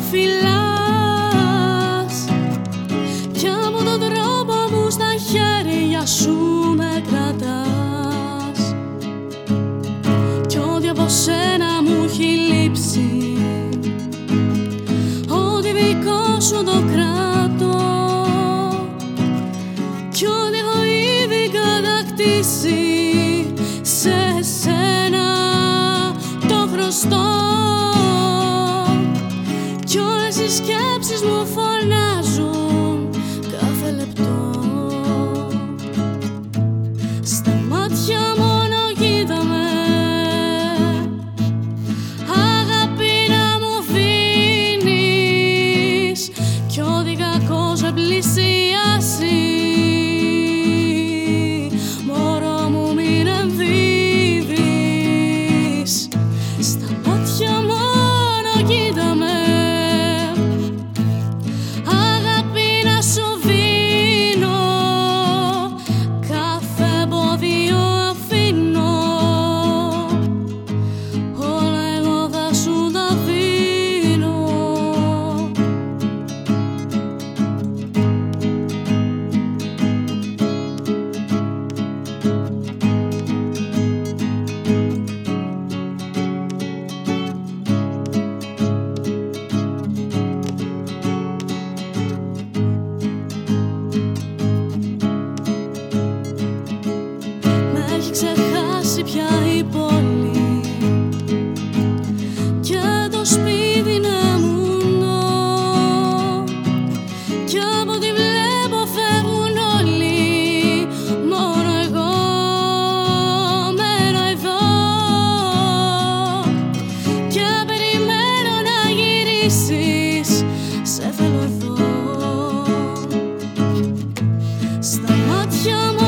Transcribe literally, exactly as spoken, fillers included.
φυλάς κι από τον τρόπο που στα χέρια σου με κρατάς κι ό,τι από σένα μου έχει λείψει, ό,τι δικό σου το κράτω κι ό,τι έχω ήδη κατακτήσει σε σένα το χρωστώ κι όλες οι σκέψεις μου φωνάζουν κάθε λεπτό. Στα μάτια μόνο κοίτα με, αγάπη να μου αφήνεις κι ό,τι κακό σε πλησιάσει μωρό μου μην ενδίδεις. Στα μάτια μόνο κοίτα με, αγάπη να σου δίνω, κάθε εμπόδιο αφήνω, όλα εγώ θα σου τα δίνω. Με έχει ξεχάσει πια η πόλη και το σπίτι να μουνώ κι από ό,τι βλέπω φεύγουν όλοι, μόνο εγώ μένω εδώ και περιμένω να γυρίσεις, σε θέλω εδώ. Στα μάτια μου